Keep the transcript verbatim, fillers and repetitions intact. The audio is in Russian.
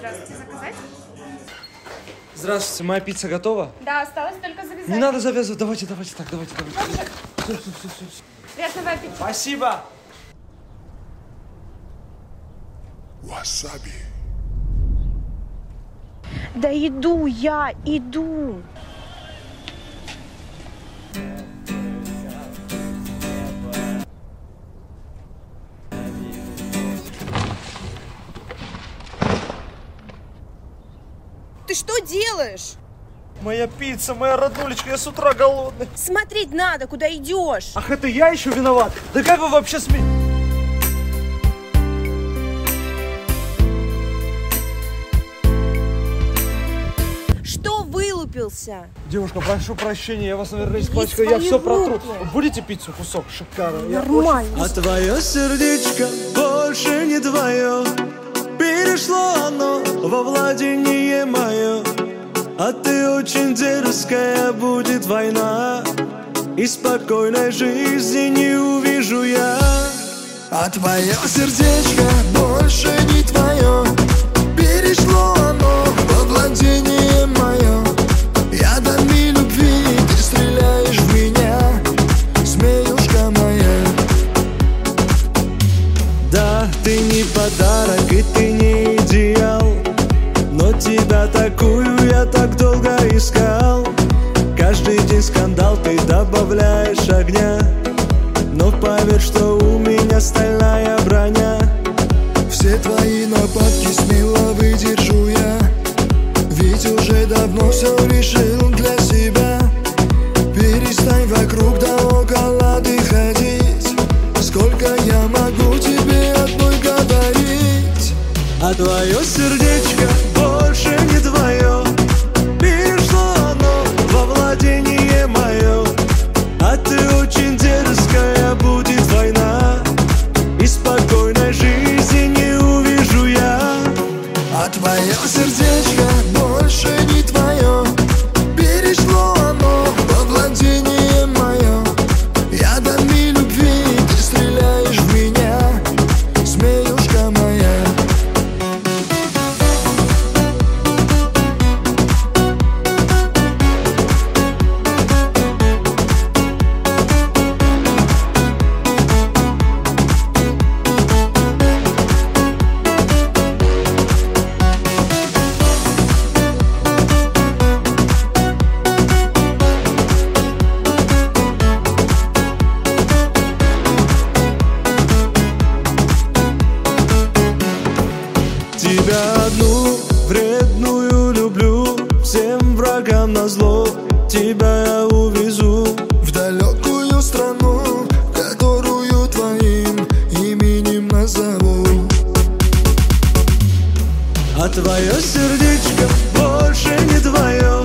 Здравствуйте, заказать? Здравствуйте, моя пицца готова? Да, осталось только завязать. Не надо завязывать, давайте, давайте так, давайте, давайте. Все, все, все, все, все. Приятного аппетита. Спасибо. Васаби. Да иду я, иду. Ты что делаешь? Моя пицца, моя роднулечка, я с утра голодный. Смотреть надо, куда идешь. Ах, это я еще виноват? Да как вы вообще смеете? Что вылупился? Девушка, прошу прощения, я вас, наверное, Иди испачкаю, в я свои все протру. руки. Будете пиццу кусок? Шикарно. Я Нормально. А твое сердечко больше не твое. Перешло оно во владение мое. А ты очень дерзкая, будет война. И спокойной жизни не увижу я. А твое сердечко больше не твое. Перешло оно во владение мое. Ядами любви ты стреляешь в меня, змеюшка моя. Да, ты не подарок и ты не идеал, но тебя такую я так долго искал. Каждый день скандал, ты добавляешь огня, но поверь, что у меня стальная броня. Все твои нападки смело выдержу я, ведь уже давно все решил для себя. Перестань вокруг да около ты ходить. Сколько я могу тебе одной говорить? А твое сердечко больше не твое. Перешло оно во владение мое. А ты очень дерзкая, будет война. И спокойной жизни не увижу я. А твое сердечко больше не твое. Перешло оно во владение мое. Ядами любви ты стреляешь в меня, змеюшка моя. Тебя одну вредную люблю, всем врагам назло. Тебя я увезу в далекую страну, которую твоим именем назову. А твое сердечко больше не твое.